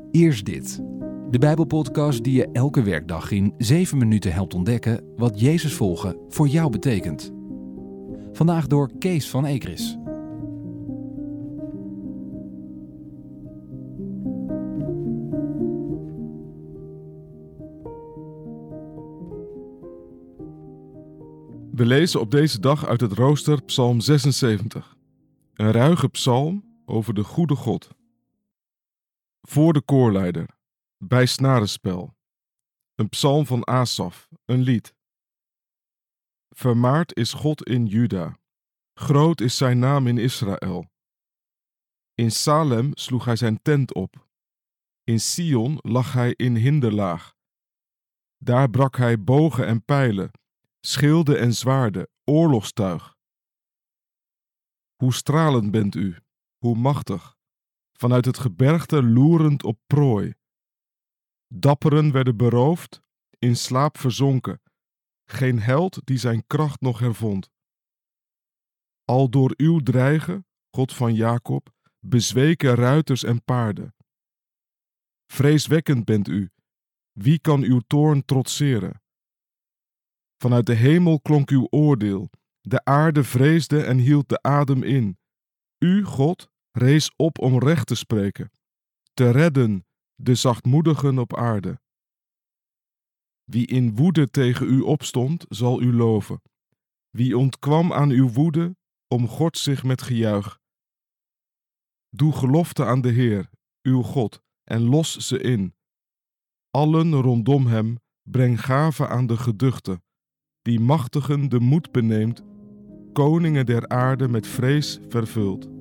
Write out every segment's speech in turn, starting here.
Eerst dit. De Bijbelpodcast die je elke werkdag in 7 minuten helpt ontdekken wat Jezus volgen voor jou betekent. Vandaag door Kees van Ekris. We lezen op deze dag uit het rooster Psalm 76. Een ruige psalm over de goede God. Voor de koorleider, bij snarenspel. Een psalm van Asaf, een lied. Vermaard is God in Juda. Groot is zijn naam in Israël. In Salem sloeg hij zijn tent op. In Sion lag hij in hinderlaag. Daar brak hij bogen en pijlen, schilden en zwaarden, oorlogstuig. Hoe stralend bent u, hoe machtig, vanuit het gebergte loerend op prooi. Dapperen werden beroofd, in slaap verzonken, geen held die zijn kracht nog hervond. Al door uw dreigen, God van Jacob, bezweken ruiters en paarden. Vreeswekkend bent u, wie kan uw toorn trotseren? Vanuit de hemel klonk uw oordeel, de aarde vreesde en hield de adem in. U, God, rees op om recht te spreken, te redden de zachtmoedigen op aarde. Wie in woede tegen u opstond, zal u loven. Wie ontkwam aan uw woede, omgort zich met gejuich. Doe gelofte aan de Heer, uw God, en los ze in. Allen rondom hem, breng gave aan de geduchte, die machtigen de moed beneemt, koningen der aarde met vrees vervult.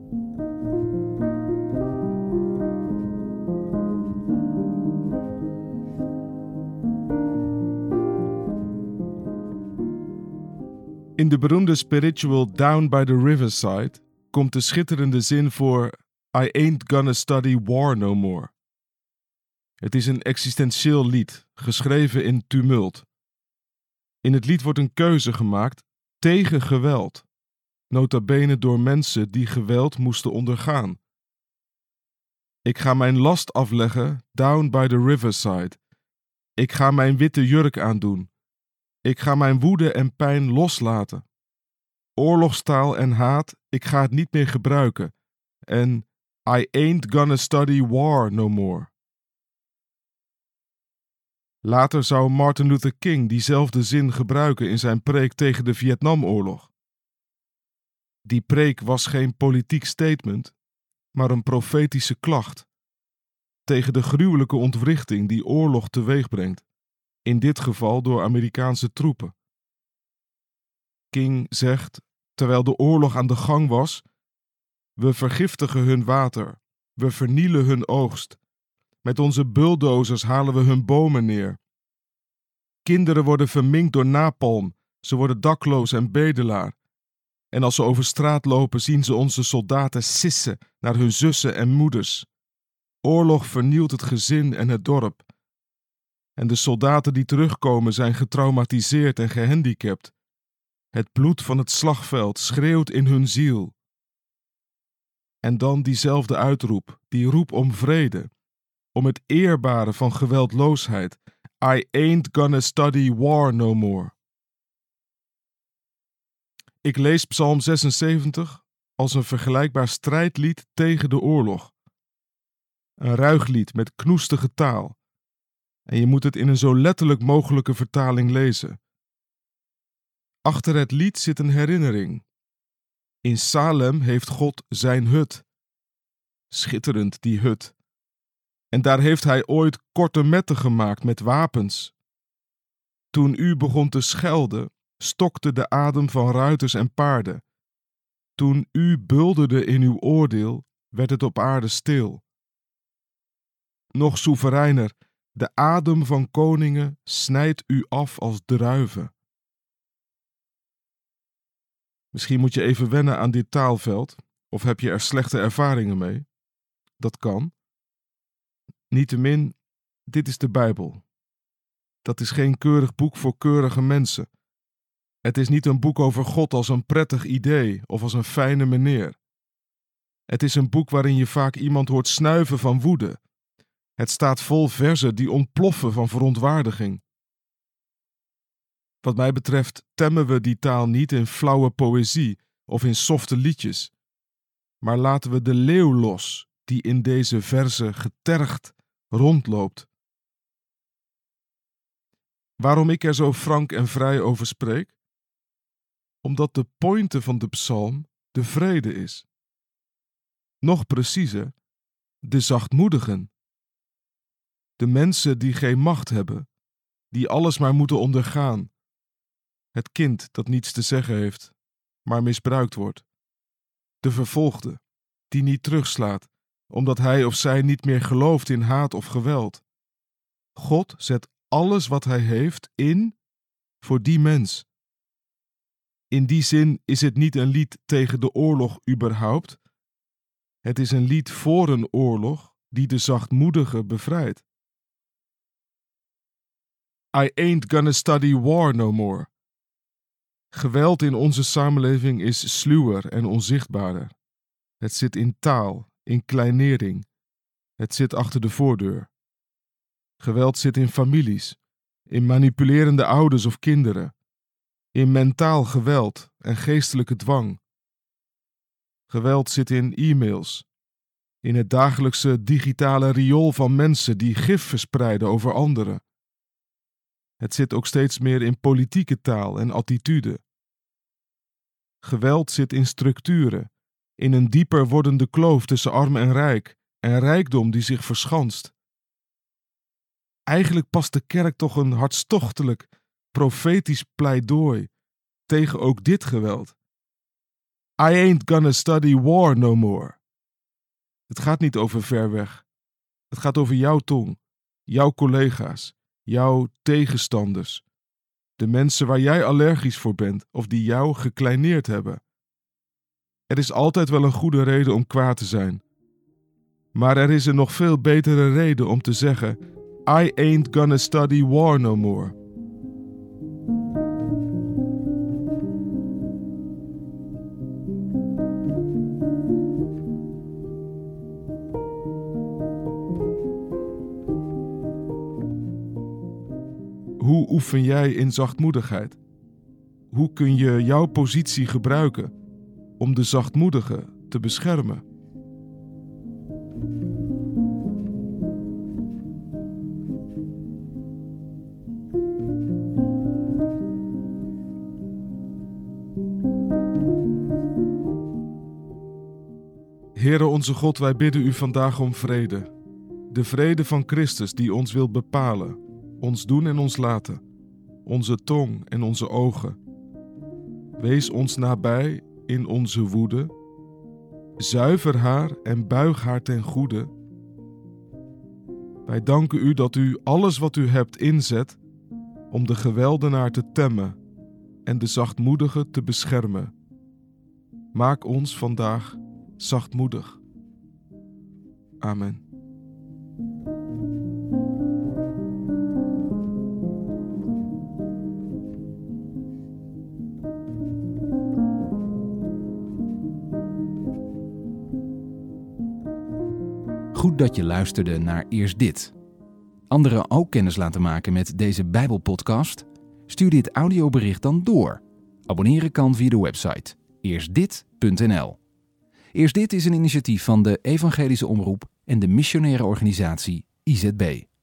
In de beroemde spiritual Down by the Riverside komt de schitterende zin voor I ain't gonna study war no more. Het is een existentieel lied, geschreven in tumult. In het lied wordt een keuze gemaakt tegen geweld, nota bene door mensen die geweld moesten ondergaan. Ik ga mijn last afleggen down by the riverside. Ik ga mijn witte jurk aandoen. Ik ga mijn woede en pijn loslaten. Oorlogstaal en haat, ik ga het niet meer gebruiken. En I ain't gonna study war no more. Later zou Martin Luther King diezelfde zin gebruiken in zijn preek tegen de Vietnamoorlog. Die preek was geen politiek statement, maar een profetische klacht tegen de gruwelijke ontwrichting die oorlog teweegbrengt, in dit geval door Amerikaanse troepen. King zegt, terwijl de oorlog aan de gang was, we vergiftigen hun water, we vernielen hun oogst. Met onze bulldozers halen we hun bomen neer. Kinderen worden verminkt door napalm, ze worden dakloos en bedelaar. En als ze over straat lopen zien ze onze soldaten sissen naar hun zussen en moeders. Oorlog vernielt het gezin en het dorp. En de soldaten die terugkomen zijn getraumatiseerd en gehandicapt. Het bloed van het slagveld schreeuwt in hun ziel. En dan diezelfde uitroep, die roep om vrede, om het eerbare van geweldloosheid. I ain't gonna study war no more. Ik lees Psalm 76 als een vergelijkbaar strijdlied tegen de oorlog. Een ruig lied met knoestige taal. En je moet het in een zo letterlijk mogelijke vertaling lezen. Achter het lied zit een herinnering. In Salem heeft God zijn hut. Schitterend, die hut. En daar heeft hij ooit korte metten gemaakt met wapens. Toen u begon te schelden, stokte de adem van ruiters en paarden. Toen u bulderde in uw oordeel, werd het op aarde stil. Nog soevereiner, de adem van koningen snijdt u af als druiven. Misschien moet je even wennen aan dit taalveld, of heb je er slechte ervaringen mee? Dat kan. Niettemin, dit is de Bijbel. Dat is geen keurig boek voor keurige mensen. Het is niet een boek over God als een prettig idee of als een fijne meneer. Het is een boek waarin je vaak iemand hoort snuiven van woede. Het staat vol verzen die ontploffen van verontwaardiging. Wat mij betreft temmen we die taal niet in flauwe poëzie of in softe liedjes, maar laten we de leeuw los die in deze verzen getergd rondloopt. Waarom ik er zo frank en vrij over spreek? Omdat de pointe van de psalm de vrede is. Nog preciezer, de zachtmoedigen. De mensen die geen macht hebben, die alles maar moeten ondergaan. Het kind dat niets te zeggen heeft, maar misbruikt wordt. De vervolgde, die niet terugslaat, omdat hij of zij niet meer gelooft in haat of geweld. God zet alles wat hij heeft in voor die mens. In die zin is het niet een lied tegen de oorlog überhaupt. Het is een lied voor een oorlog die de zachtmoedige bevrijdt. I ain't gonna study war no more. Geweld in onze samenleving is sluwer en onzichtbaarder. Het zit in taal, in kleinering. Het zit achter de voordeur. Geweld zit in families, in manipulerende ouders of kinderen, in mentaal geweld en geestelijke dwang. Geweld zit in e-mails, in het dagelijkse digitale riool van mensen die gif verspreiden over anderen. Het zit ook steeds meer in politieke taal en attitude. Geweld zit in structuren, in een dieper wordende kloof tussen arm en rijk, en rijkdom die zich verschanst. Eigenlijk past de kerk toch een hartstochtelijk, profetisch pleidooi tegen ook dit geweld. I ain't gonna study war no more. Het gaat niet over ver weg. Het gaat over jouw tong, jouw collega's, jouw tegenstanders. De mensen waar jij allergisch voor bent of die jou gekleineerd hebben. Er is altijd wel een goede reden om kwaad te zijn. Maar er is een nog veel betere reden om te zeggen: I ain't gonna study war no more. Hoe oefen jij in zachtmoedigheid? Hoe kun je jouw positie gebruiken om de zachtmoedige te beschermen? Heere onze God, wij bidden u vandaag om vrede. De vrede van Christus die ons wil bepalen, ons doen en ons laten, onze tong en onze ogen. Wees ons nabij in onze woede, zuiver haar en buig haar ten goede. Wij danken u dat u alles wat u hebt inzet om de geweldenaar te temmen en de zachtmoedige te beschermen. Maak ons vandaag zachtmoedig. Amen. Goed dat je luisterde naar Eerst Dit. Anderen ook kennis laten maken met deze Bijbelpodcast? Stuur dit audiobericht dan door. Abonneren kan via de website eerstdit.nl. Eerst Dit is een initiatief van de Evangelische Omroep en de missionaire organisatie IZB.